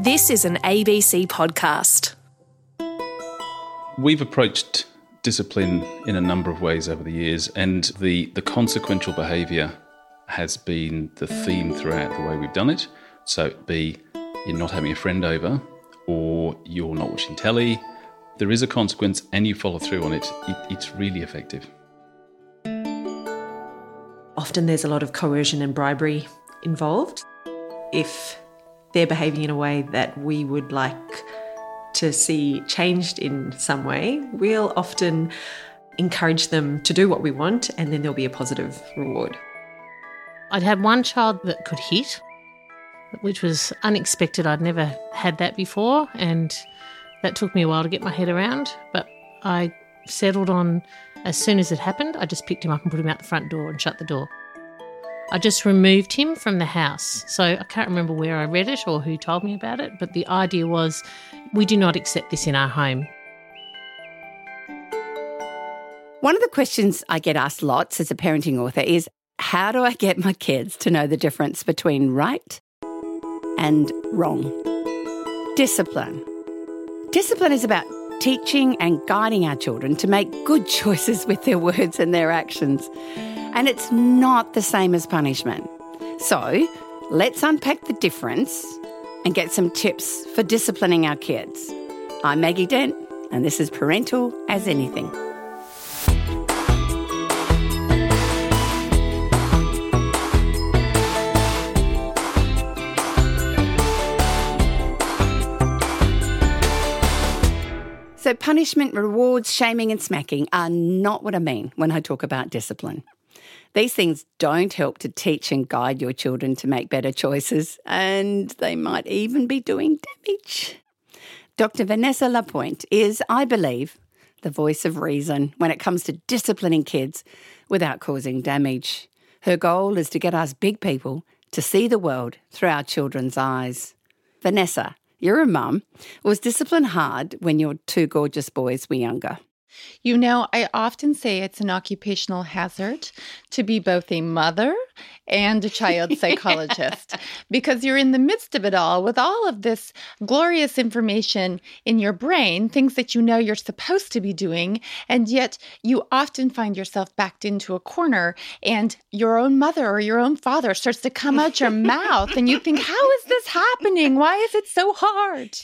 This is an ABC podcast. We've approached discipline in a number of ways over the years, and the consequential behaviour has been the theme throughout the way we've done it. So it'd be you're not having a friend over, or you're not watching telly. There is a consequence and you follow through on it. It's really effective. Often there's a lot of coercion and bribery involved. If they're behaving in a way that we would like to see changed in some way, we'll often encourage them to do what we want, and then there'll be a positive reward. I'd had one child that could hit, which was unexpected. I'd never had that before, and that took me a while to get my head around. But I settled on, as soon as it happened, I just picked him up and put him out the front door and shut the door. I just removed him from the house. So I can't remember where I read it or who told me about it, but the idea was we do not accept this in our home. One of the questions I get asked lots as a parenting author is, how do I get my kids to know the difference between right and wrong? Discipline. Discipline is about teaching and guiding our children to make good choices with their words and their actions. And it's not the same as punishment. So let's unpack the difference and get some tips for disciplining our kids. I'm Maggie Dent, and this is Parental as Anything. So punishment, rewards, shaming and smacking are not what I mean when I talk about discipline. These things don't help to teach and guide your children to make better choices, and they might even be doing damage. Dr. Vanessa Lapointe is, I believe, the voice of reason when it comes to disciplining kids without causing damage. Her goal is to get us big people to see the world through our children's eyes. Vanessa, you're a mum. Was discipline hard when your two gorgeous boys were younger? You know, I often say it's an occupational hazard to be both a mother and a child psychologist because you're in the midst of it all with all of this glorious information in your brain, things that you know you're supposed to be doing, and yet you often find yourself backed into a corner and your own mother or your own father starts to come out your mouth and you think, how is this happening? Why is it so hard?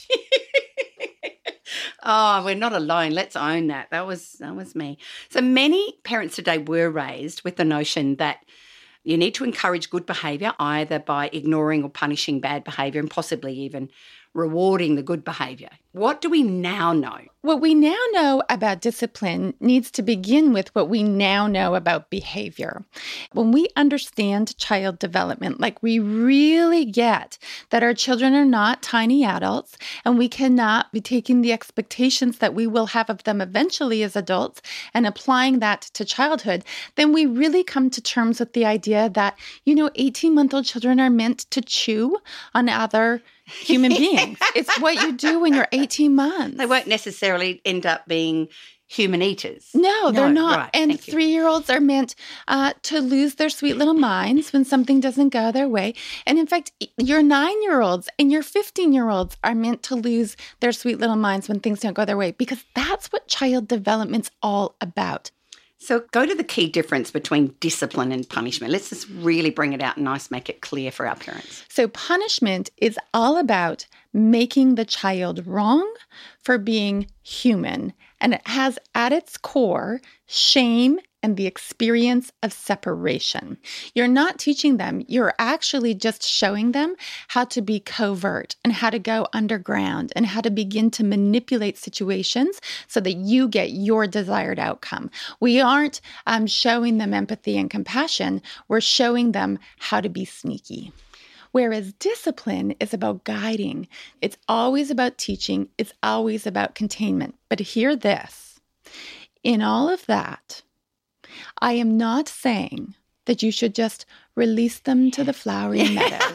Oh, we're not alone. Let's own that. That was me. So many parents today were raised with the notion that you need to encourage good behaviour either by ignoring or punishing bad behaviour and possibly even rewarding the good behaviour. What do we now know? What we now know about discipline needs to begin with what we now know about behavior. When we understand child development, like we really get that our children are not tiny adults and we cannot be taking the expectations that we will have of them eventually as adults and applying that to childhood, then we really come to terms with the idea that, 18-month-old children are meant to chew on other human beings. It's what you do when you're 18 months. They won't necessarily end up being human eaters. No, they're not. Right, and 3-year-olds are meant to lose their sweet little minds when something doesn't go their way. And in fact, your 9-year-olds and your 15-year-olds are meant to lose their sweet little minds when things don't go their way, because that's what child development's all about. So go to the key difference between discipline and punishment. Let's just really bring it out and make it clear for our parents. So punishment is all about making the child wrong for being human. And it has at its core shame and the experience of separation. You're not teaching them. You're actually just showing them how to be covert and how to go underground and how to begin to manipulate situations so that you get your desired outcome. We aren't showing them empathy and compassion. We're showing them how to be sneaky. Whereas discipline is about guiding. It's always about teaching. It's always about containment. But hear this. In all of that, I am not saying that you should just release them to the flowery meadows.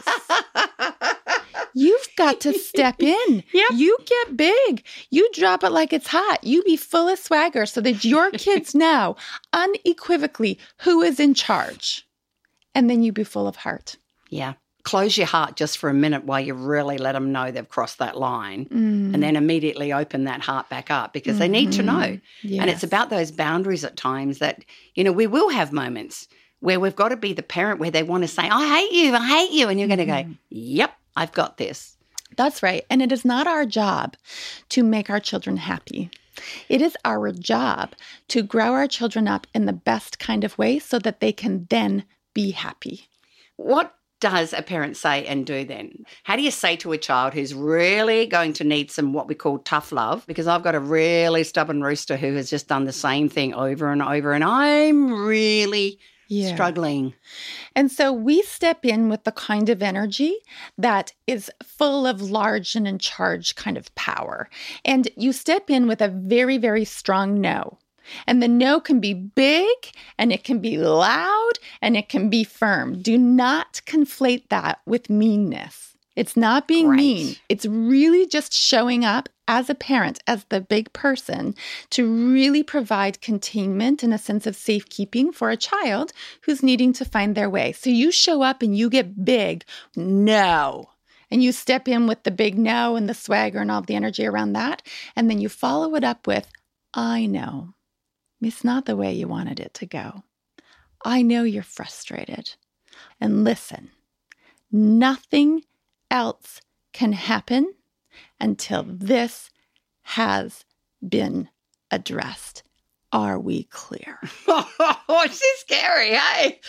You've got to step in. Yep. You get big. You drop it like it's hot. You be full of swagger so that your kids know unequivocally who is in charge. And then you be full of heart. Yeah. close your heart just for a minute while you really let them know they've crossed that line, and then immediately open that heart back up, because they need to know. Yes. And it's about those boundaries at times that, we will have moments where we've got to be the parent where they want to say, I hate you. And you're going to go, yep, I've got this. That's right. And it is not our job to make our children happy. It is our job to grow our children up in the best kind of way so that they can then be happy. What does a parent say and do then? How do you say to a child who's really going to need some what we call tough love? Because I've got a really stubborn rooster who has just done the same thing over and over, and I'm really struggling. And so we step in with the kind of energy that is full of large and in charge kind of power. And you step in with a very, very strong no. And the no can be big, and it can be loud, and it can be firm. Do not conflate that with meanness. It's not being mean. It's really just showing up as a parent, as the big person, to really provide containment and a sense of safekeeping for a child who's needing to find their way. So you show up and you get big no. And you step in with the big no and the swagger and all the energy around that. And then you follow it up with, I know. It's not the way you wanted it to go. I know you're frustrated. And listen, nothing else can happen until this has been addressed. Are we clear? Oh, she's scary, hey?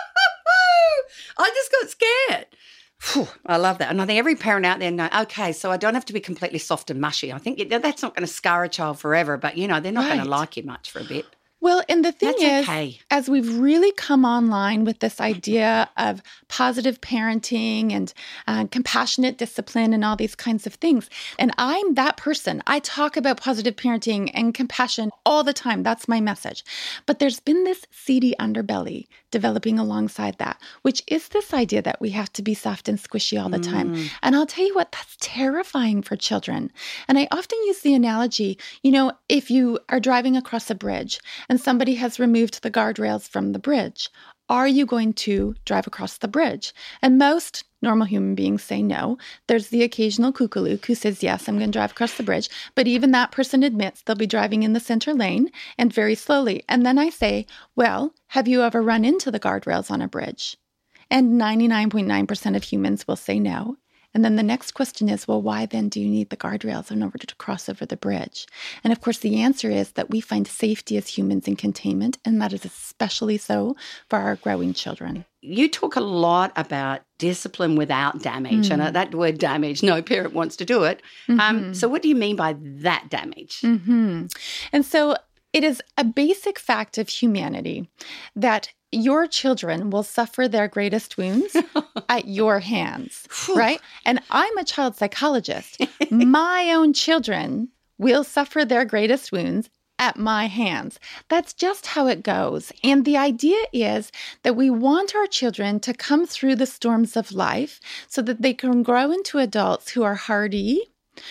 I just got scared. Whew, I love that. And I think every parent out there knows, okay, so I don't have to be completely soft and mushy. I think that's not going to scar a child forever, but, they're not going to like you much for a bit. Well, and the thing is, okay. As we've really come online with this idea of positive parenting and compassionate discipline and all these kinds of things, and I'm that person. I talk about positive parenting and compassion all the time. That's my message. But there's been this seedy underbelly developing alongside that, which is this idea that we have to be soft and squishy all the time. And I'll tell you what, that's terrifying for children. And I often use the analogy, if you are driving across a bridge and somebody has removed the guardrails from the bridge, are you going to drive across the bridge? And most normal human beings say no. There's the occasional kookalook who says, yes, I'm going to drive across the bridge. But even that person admits they'll be driving in the center lane and very slowly. And then I say, well, have you ever run into the guardrails on a bridge? And 99.9% of humans will say no. And then the next question is, well, why then do you need the guardrails in order to cross over the bridge? And of course, the answer is that we find safety as humans in containment, and that is especially so for our growing children. You talk a lot about discipline without damage, and that word damage, no parent wants to do it. So what do you mean by that damage? And so it is a basic fact of humanity that your children will suffer their greatest wounds at your hands, right? And I'm a child psychologist. My own children will suffer their greatest wounds at my hands. That's just how it goes. And the idea is that we want our children to come through the storms of life so that they can grow into adults who are hardy,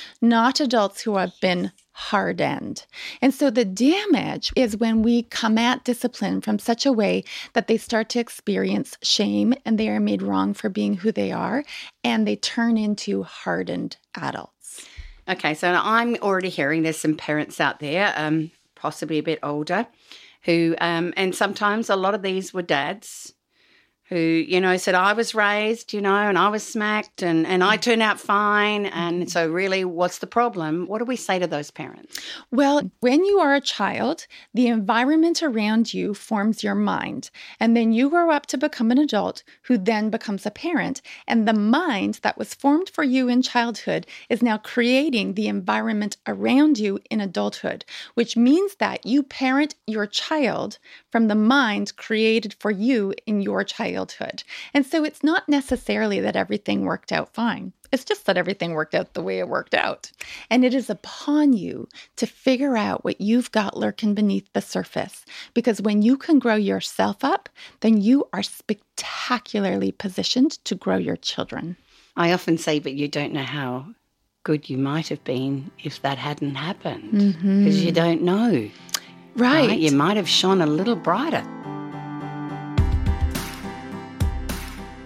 not adults who have been hardened. And so the damage is when we come at discipline from such a way that they start to experience shame and they are made wrong for being who they are, and they turn into hardened adults. Okay, so I'm already hearing there's some parents out there, possibly a bit older, who, and sometimes a lot of these were dads who, said, I was raised, and I was smacked and I turned out fine. And so really, what's the problem? What do we say to those parents? Well, when you are a child, the environment around you forms your mind. And then you grow up to become an adult who then becomes a parent. And the mind that was formed for you in childhood is now creating the environment around you in adulthood, which means that you parent your child from the mind created for you in your childhood. And so it's not necessarily that everything worked out fine. It's just that everything worked out the way it worked out. And it is upon you to figure out what you've got lurking beneath the surface. Because when you can grow yourself up, then you are spectacularly positioned to grow your children. I often say, but you don't know how good you might have been if that hadn't happened. Because you don't know. Right. You might have shone a little brighter.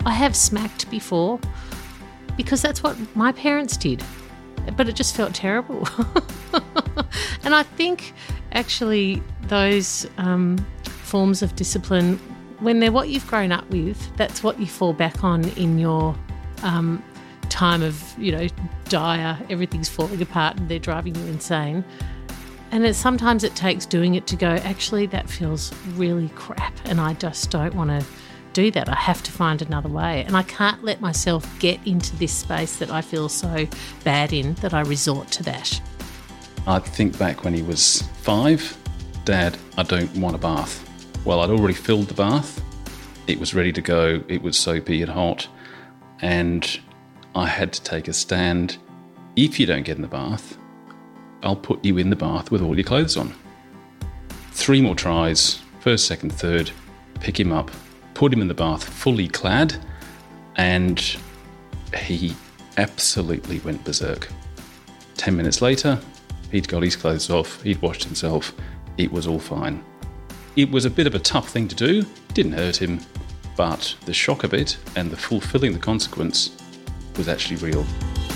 I have smacked before because that's what my parents did, but it just felt terrible. And I think actually those forms of discipline, when they're what you've grown up with, that's what you fall back on in your time of, dire, everything's falling apart and they're driving you insane. And sometimes it takes doing it to go, actually, that feels really crap and I just don't want to do that. I have to find another way. And I can't let myself get into this space that I feel so bad in that I resort to that. I think back when he was 5, Dad, I don't want a bath. Well, I'd already filled the bath. It was ready to go. It was soapy and hot. And I had to take a stand. If you don't get in the bath, I'll put you in the bath with all your clothes on. 3 more tries, first, second, third, pick him up, put him in the bath fully clad, and he absolutely went berserk. 10 minutes later, he'd got his clothes off, he'd washed himself, it was all fine. It was a bit of a tough thing to do, didn't hurt him, but the shock of it and the fulfilling the consequence was actually real.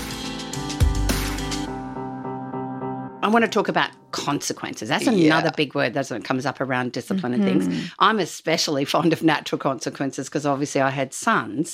I want to talk about consequences. That's another big word that comes up around discipline and things. I'm especially fond of natural consequences because obviously I had sons.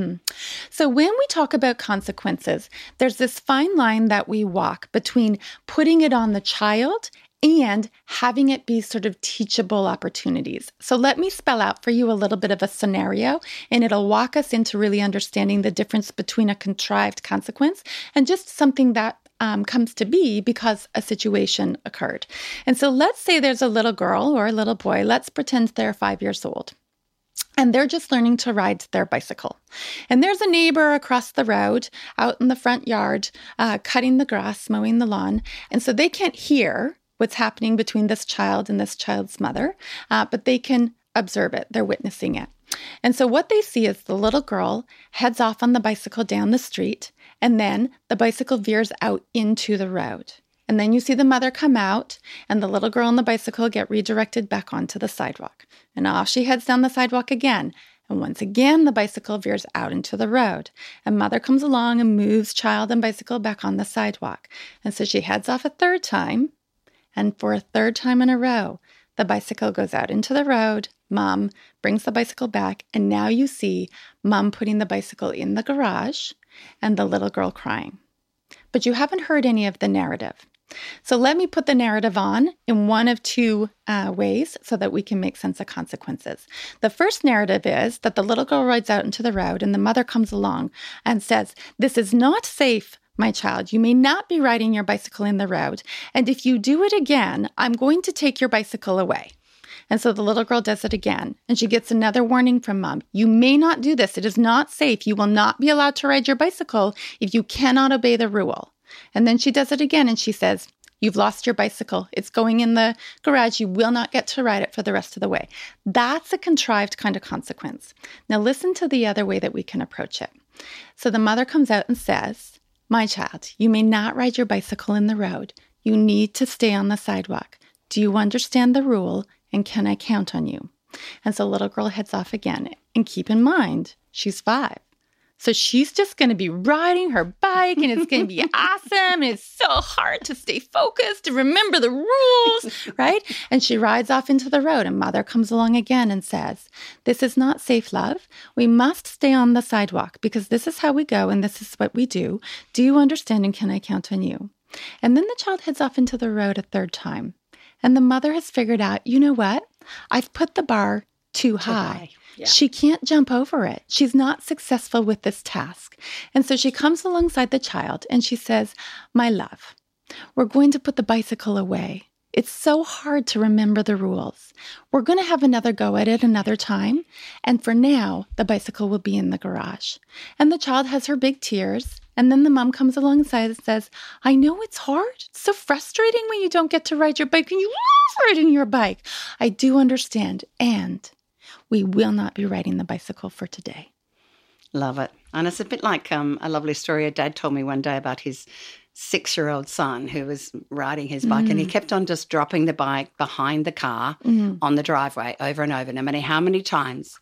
So when we talk about consequences, there's this fine line that we walk between putting it on the child and having it be sort of teachable opportunities. So let me spell out for you a little bit of a scenario, and it'll walk us into really understanding the difference between a contrived consequence and just something that comes to be because a situation occurred. And so let's say there's a little girl or a little boy. Let's pretend they're 5 years old. And they're just learning to ride their bicycle. And there's a neighbor across the road out in the front yard cutting the grass, mowing the lawn. And so they can't hear what's happening between this child and this child's mother, but they can observe it. They're witnessing it. And so what they see is the little girl heads off on the bicycle down the street, and then the bicycle veers out into the road. And then you see the mother come out, and the little girl on the bicycle get redirected back onto the sidewalk. And off she heads down the sidewalk again. And once again, the bicycle veers out into the road. And mother comes along and moves child and bicycle back on the sidewalk. And so she heads off a third time. And for a third time in a row, the bicycle goes out into the road. Mom brings the bicycle back. And now you see Mom putting the bicycle in the garage and the little girl crying. But you haven't heard any of the narrative. So let me put the narrative on in one of two ways so that we can make sense of consequences. The first narrative is that the little girl rides out into the road and the mother comes along and says, "This is not safe, my child. You may not be riding your bicycle in the road. And if you do it again, I'm going to take your bicycle away." And so the little girl does it again. And she gets another warning from Mom. "You may not do this. It is not safe. You will not be allowed to ride your bicycle if you cannot obey the rule." And then she does it again and she says, "You've lost your bicycle. It's going in the garage. You will not get to ride it for the rest of the way." That's a contrived kind of consequence. Now listen to the other way that we can approach it. So the mother comes out and says, "My child, you may not ride your bicycle in the road. You need to stay on the sidewalk. Do you understand the rule? And can I count on you?" And so little girl heads off again. And keep in mind, she's 5. So she's just going to be riding her bike and it's going to be awesome. And it's so hard to stay focused, to remember the rules, right? And she rides off into the road and mother comes along again and says, "This is not safe, love. We must stay on the sidewalk because this is how we go and this is what we do. Do you understand and can I count on you?" And then the child heads off into the road a third time. And the mother has figured out, you know what? I've put the bar too high. Yeah. She can't jump over it. She's not successful with this task. And so she comes alongside the child and she says, "My love, we're going to put the bicycle away. It's so hard to remember the rules. We're going to have another go at it another time. And for now, the bicycle will be in the garage." And the child has her big tears. And then the mom comes alongside and says, "I know it's hard. It's so frustrating when you don't get to ride your bike and you love riding your bike. I do understand. And we will not be riding the bicycle for today." Love it. And it's a bit like a lovely story a dad told me one day about his 6-year-old son who was riding his bike and he kept on just dropping the bike behind the car on the driveway over and over, no matter how many times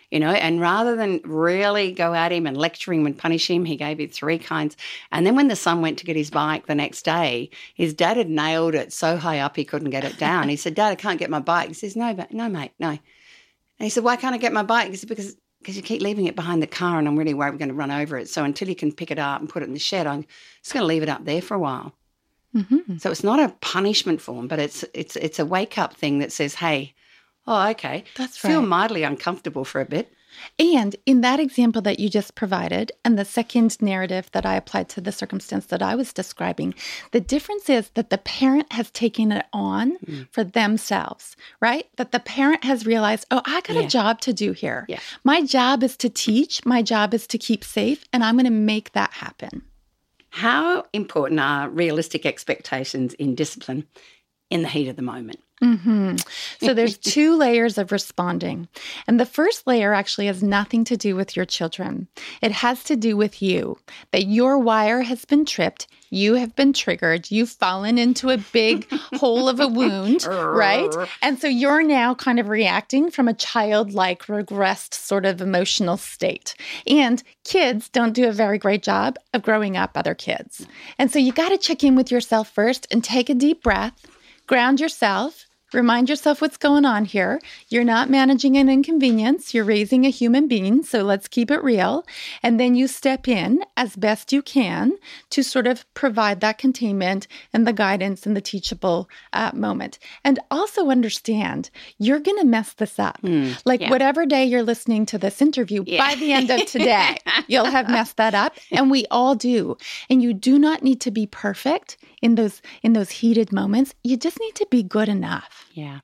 and rather than really go at him and lecture him and punish him, he gave him 3 kinds. And then when the son went to get his bike the next day, his dad had nailed it so high up he couldn't get it down. He said, Dad, I can't get my bike. He says, no, mate, no. And he said, why can't I get my bike? He said, because you keep leaving it behind the car and I'm really worried we're going to run over it. So until you can pick it up and put it in the shed, I'm just going to leave it up there for a while. Mm-hmm. So it's not a punishment for him, but it's a wake-up thing that says, hey, oh, okay. That's right. Feel mildly uncomfortable for a bit. And in that example that you just provided, and the second narrative that I applied to the circumstance that I was describing, the difference is that the parent has taken it on for themselves, right? That the parent has realized, oh, I got a job to do here. Yeah. My job is to teach. My job is to keep safe, and I'm going to make that happen. How important are realistic expectations in discipline in the heat of the moment? Mm-hmm. So there's 2 layers of responding. And the first layer actually has nothing to do with your children. It has to do with you, that your wire has been tripped. You have been triggered. You've fallen into a big hole of a wound, right? And so you're now kind of reacting from a childlike, regressed sort of emotional state. And kids don't do a very great job of growing up other kids. And so you got to check in with yourself first and take a deep breath, ground yourself. Remind yourself what's going on here. You're not managing an inconvenience. You're raising a human being, so let's keep it real. And then you step in as best you can to sort of provide that containment and the guidance and the teachable moment. And also understand you're going to mess this up. Whatever day you're listening to this interview, by the end of today, you'll have messed that up. And we all do. And you do not need to be perfect in those heated moments. You just need to be good enough. Yeah.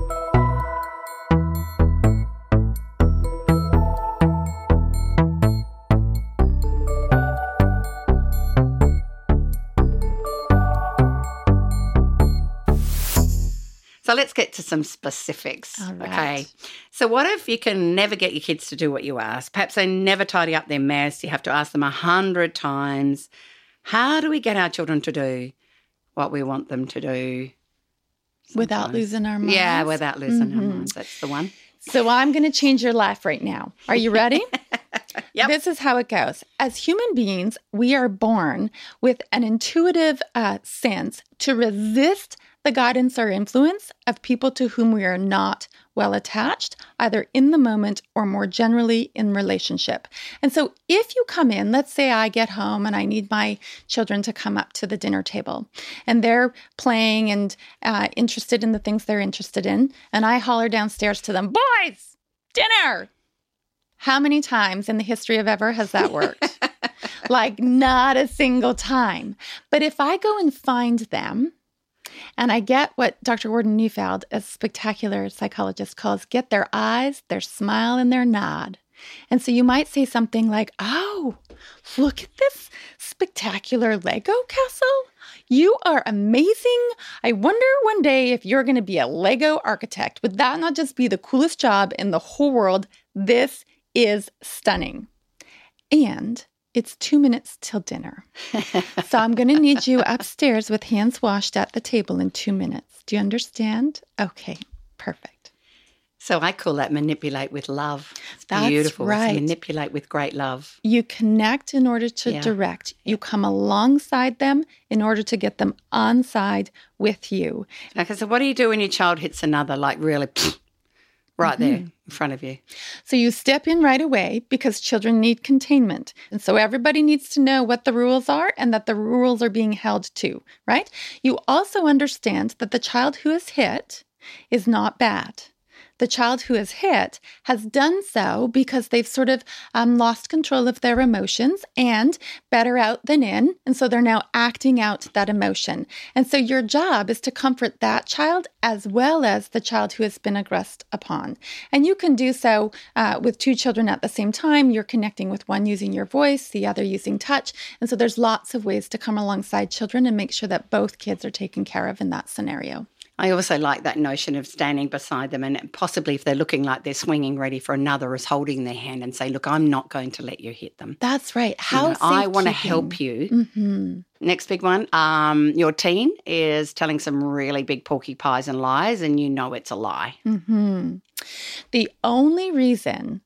So let's get to some specifics. All right. Okay. So what if you can never get your kids to do what you ask? Perhaps they never tidy up their mess. You have to ask them 100 times. How do we get our children to do what we want them to do? Without losing our minds? Yeah, without losing our minds. That's the one. So I'm going to change your life right now. Are you ready? Yep. This is how it goes. As human beings, we are born with an intuitive sense to resist the guidance or influence of people to whom we are not well attached, either in the moment or more generally in relationship. And so if you come in, let's say I get home and I need my children to come up to the dinner table and they're playing and interested in the things they're interested in, and I holler downstairs to them, boys, dinner. How many times in the history of ever has that worked? Like not a single time. But if I go and find them, and I get what Dr. Gordon Neufeld, a spectacular psychologist, calls get their eyes, their smile, and their nod. And so you might say something like, oh, look at this spectacular Lego castle. You are amazing. I wonder one day if you're going to be a Lego architect. Would that not just be the coolest job in the whole world? This is stunning. And it's 2 minutes till dinner. So I'm going to need you upstairs with hands washed at the table in 2 minutes. Do you understand? Okay, perfect. So I call that manipulate with love. It's That's beautiful. right. It's manipulate with great love. You connect in order to direct. You come alongside them in order to get them on side with you. Okay, so what do you do when your child hits another, like really right there in front of you? So you step in right away because children need containment. And so everybody needs to know what the rules are and that the rules are being held to, right? You also understand that the child who is hit is not bad. The child who is hit has done so because they've sort of lost control of their emotions and better out than in. And so they're now acting out that emotion. And so your job is to comfort that child as well as the child who has been aggressed upon. And you can do so with 2 children at the same time. You're connecting with one using your voice, the other using touch. And so there's lots of ways to come alongside children and make sure that both kids are taken care of in that scenario. I also like that notion of standing beside them and possibly if they're looking like they're swinging ready for another is holding their hand and say, look, I'm not going to let you hit them. That's right. I want to help you. Mm-hmm. Next big one, your teen is telling some really big porcupines and lies and you know it's a lie. Mm-hmm. The only reason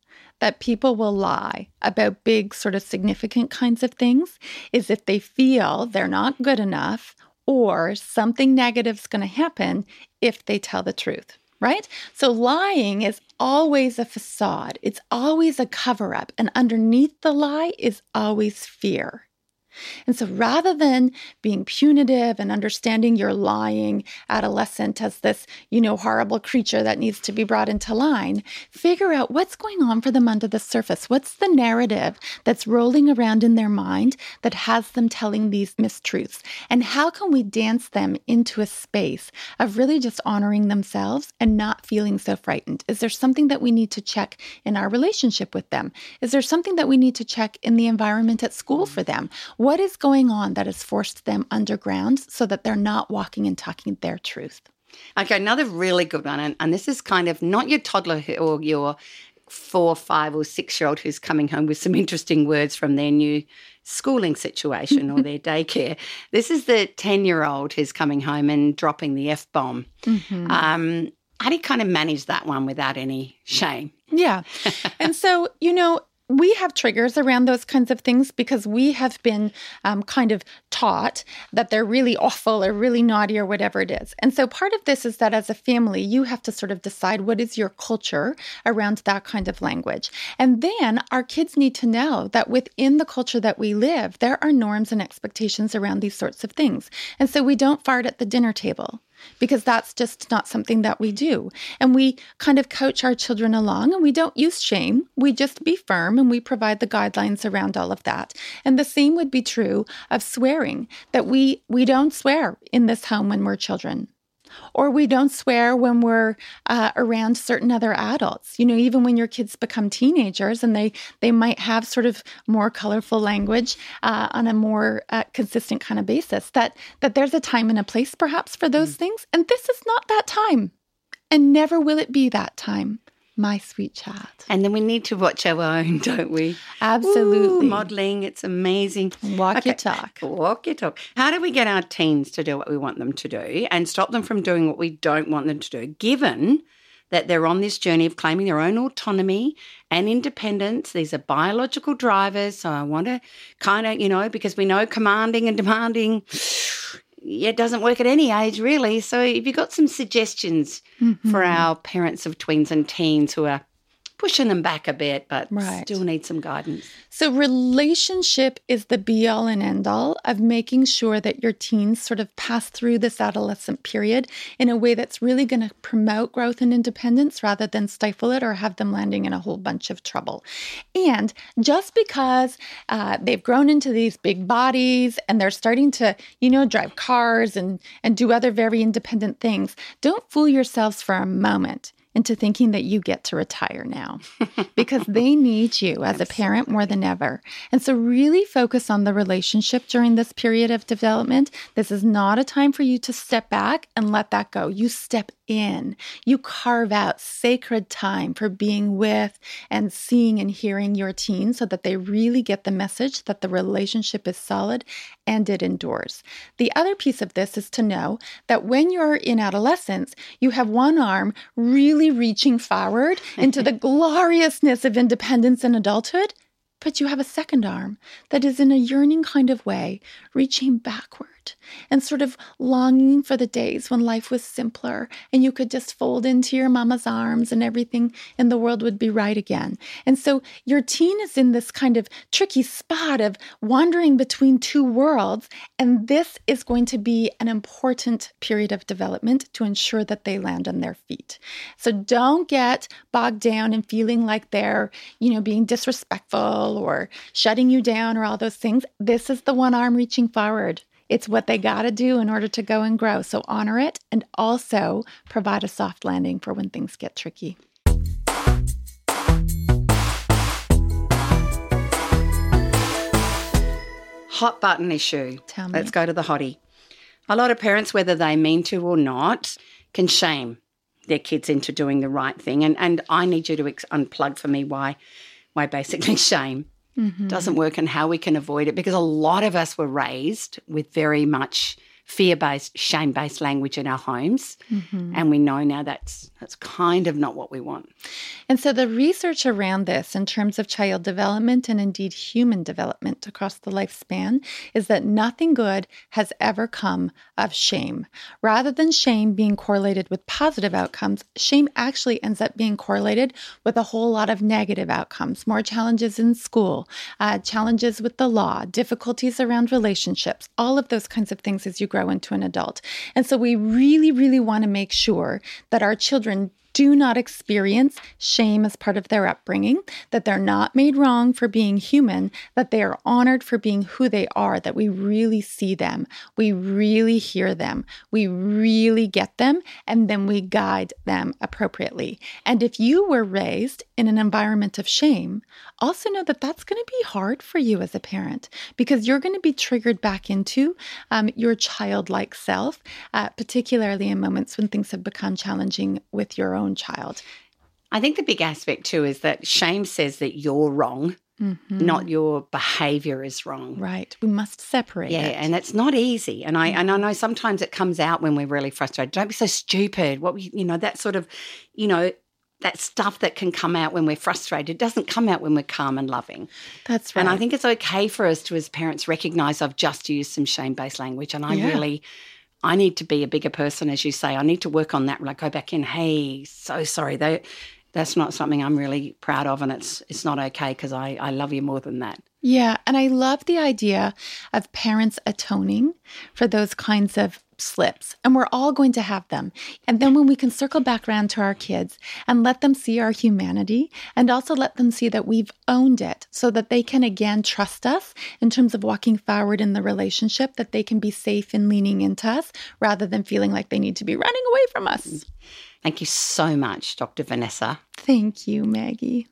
that people will lie about big, sort of significant kinds of things is if they feel they're not good enough or something negative is going to happen if they tell the truth, right? So lying is always a facade. It's always a cover-up. And underneath the lie is always fear. And so rather than being punitive and understanding your lying adolescent as this, horrible creature that needs to be brought into line, figure out what's going on for them under the surface. What's the narrative that's rolling around in their mind that has them telling these mistruths? And how can we dance them into a space of really just honoring themselves and not feeling so frightened? Is there something that we need to check in our relationship with them? Is there something that we need to check in the environment at school for them? What is going on that has forced them underground so that they're not walking and talking their truth? Okay, another really good one, and this is kind of not your toddler or your 4, 5 or 6-year-old who's coming home with some interesting words from their new schooling situation or their daycare. This is the 10-year-old who's coming home and dropping the F-bomb. Mm-hmm. How do you kind of manage that one without any shame? Yeah. And so, we have triggers around those kinds of things because we have been kind of taught that they're really awful or really naughty or whatever it is. And so part of this is that as a family, you have to sort of decide what is your culture around that kind of language. And then our kids need to know that within the culture that we live, there are norms and expectations around these sorts of things. And so we don't fart at the dinner table, because that's just not something that we do. And we kind of coach our children along, and we don't use shame. We just be firm, and we provide the guidelines around all of that. And the same would be true of swearing, that we don't swear in this home when we're children. Or we don't swear when we're around certain other adults. Even when your kids become teenagers and they might have sort of more colorful language on a more consistent kind of basis, that there's a time and a place perhaps for those things. And this is not that time. And never will it be that time, my sweet child. And then we need to watch our own, don't we? Absolutely. Modelling, it's amazing. Walk your talk. Walk your talk. How do we get our teens to do what we want them to do and stop them from doing what we don't want them to do, given that they're on this journey of claiming their own autonomy and independence? These are biological drivers, so I want to kind of, because we know commanding and demanding, it doesn't work at any age, really. So if you've got some suggestions for our parents of tweens and teens who are pushing them back a bit but still need some guidance. So relationship is the be-all and end-all of making sure that your teens sort of pass through this adolescent period in a way that's really going to promote growth and independence rather than stifle it or have them landing in a whole bunch of trouble. And just because they've grown into these big bodies and they're starting to, drive cars and do other very independent things, don't fool yourselves for a moment into thinking that you get to retire now because they need you as a parent more than ever. And so really focus on the relationship during this period of development. This is not a time for you to step back and let that go. You step in. You carve out sacred time for being with and seeing and hearing your teens so that they really get the message that the relationship is solid and it endures. The other piece of this is to know that when you're in adolescence, you have one arm really reaching forward into the gloriousness of independence and adulthood, but you have a second arm that is in a yearning kind of way, reaching backward and sort of longing for the days when life was simpler and you could just fold into your mama's arms and everything in the world would be right again. And so your teen is in this kind of tricky spot of wandering between two worlds, and this is going to be an important period of development to ensure that they land on their feet. So don't get bogged down in feeling like they're, being disrespectful or shutting you down or all those things. This is the one arm reaching forward. It's what they got to do in order to go and grow. So honor it and also provide a soft landing for when things get tricky. Hot button issue. Tell me. Let's go to the hottie. A lot of parents, whether they mean to or not, can shame their kids into doing the right thing. And I need you to unplug for me why basically shame doesn't work and how we can avoid it, because a lot of us were raised with very much fear-based, shame-based language in our homes, and we know now that's That's kind of not what we want. And so the research around this in terms of child development and indeed human development across the lifespan is that nothing good has ever come of shame. Rather than shame being correlated with positive outcomes, shame actually ends up being correlated with a whole lot of negative outcomes, more challenges in school, challenges with the law, difficulties around relationships, all of those kinds of things as you grow into an adult. And so we really, really want to make sure that our children do not experience shame as part of their upbringing, that they're not made wrong for being human, that they are honored for being who they are, that we really see them, we really hear them, we really get them, and then we guide them appropriately. And if you were raised in an environment of shame, also know that that's going to be hard for you as a parent because you're going to be triggered back into your childlike self, particularly in moments when things have become challenging with your own child. I think the big aspect too is that shame says that you're wrong, not your behaviour is wrong. Right. We must separate it. Yeah, and it's not easy. And I know sometimes it comes out when we're really frustrated. Don't be so stupid. That sort of, that stuff that can come out when we're frustrated doesn't come out when we're calm and loving. That's right. And I think it's okay for us to, as parents, recognise I've just used some shame-based language and I need to be a bigger person, as you say. I need to work on that. Like, go back in, hey, so sorry. That's not something I'm really proud of, and it's not okay because I love you more than that. Yeah, and I love the idea of parents atoning for those kinds of slips, and we're all going to have them. And then when we can circle back around to our kids and let them see our humanity and also let them see that we've owned it so that they can again trust us in terms of walking forward in the relationship, that they can be safe in leaning into us rather than feeling like they need to be running away from us. Thank you so much, Dr. Vanessa. Thank you, Maggie.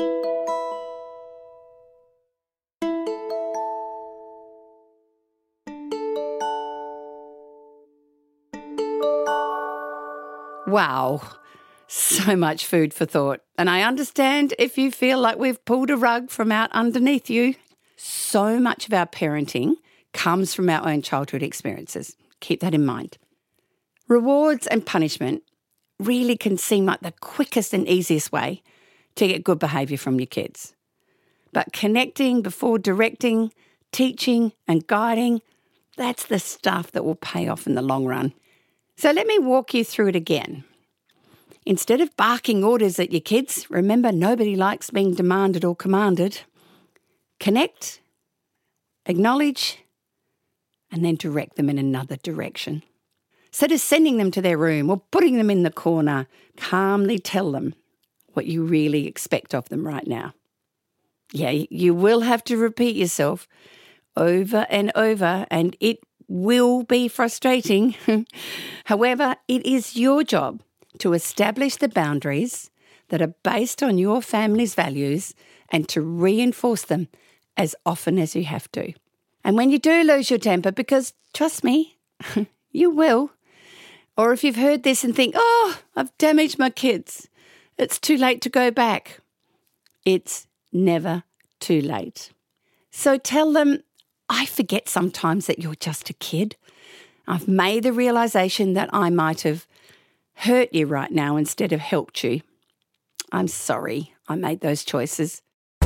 Wow, so much food for thought. And I understand if you feel like we've pulled a rug from out underneath you. So much of our parenting comes from our own childhood experiences. Keep that in mind. Rewards and punishment really can seem like the quickest and easiest way to get good behaviour from your kids. But connecting before directing, teaching and guiding, that's the stuff that will pay off in the long run. So let me walk you through it again. Instead of barking orders at your kids, remember nobody likes being demanded or commanded. Connect, acknowledge, and then direct them in another direction. Instead of sending them to their room or putting them in the corner, calmly tell them what you really expect of them right now. Yeah, you will have to repeat yourself over and over, and it will be frustrating. However, it is your job to establish the boundaries that are based on your family's values and to reinforce them as often as you have to. And when you do lose your temper, because trust me, you will, or if you've heard this and think, oh, I've damaged my kids, it's too late to go back. It's never too late. So tell them, I forget sometimes that you're just a kid. I've made the realisation that I might have hurt you right now instead of helped you. I'm sorry I made those choices.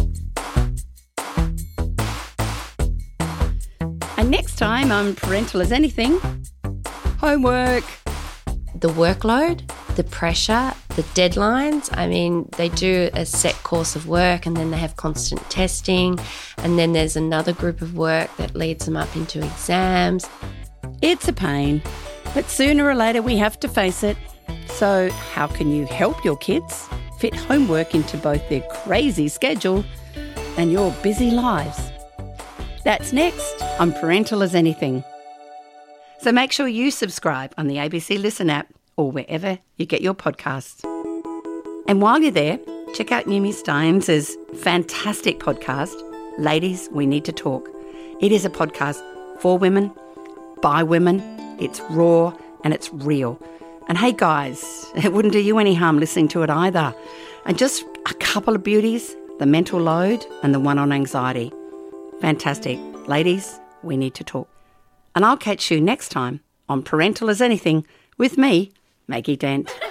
And next time on Parental as Anything, homework. The workload, the pressure, the deadlines. I mean, they do a set course of work and then they have constant testing, and then there's another group of work that leads them up into exams. It's a pain, but sooner or later we have to face it. So how can you help your kids fit homework into both their crazy schedule and your busy lives? That's next on Parental as Anything. So make sure you subscribe on the ABC Listen app or wherever you get your podcasts. And while you're there, check out Numi Steins' fantastic podcast, Ladies, We Need to Talk. It is a podcast for women, by women. It's raw and it's real. And hey guys, it wouldn't do you any harm listening to it either. And just a couple of beauties, the mental load and the one on anxiety. Fantastic. Ladies, we need to talk. And I'll catch you next time on Parental as Anything with me, Maggie Dent.